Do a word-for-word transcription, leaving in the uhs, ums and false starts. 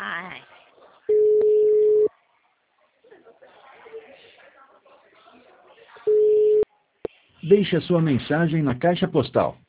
Ai. Deixe a sua mensagem na caixa postal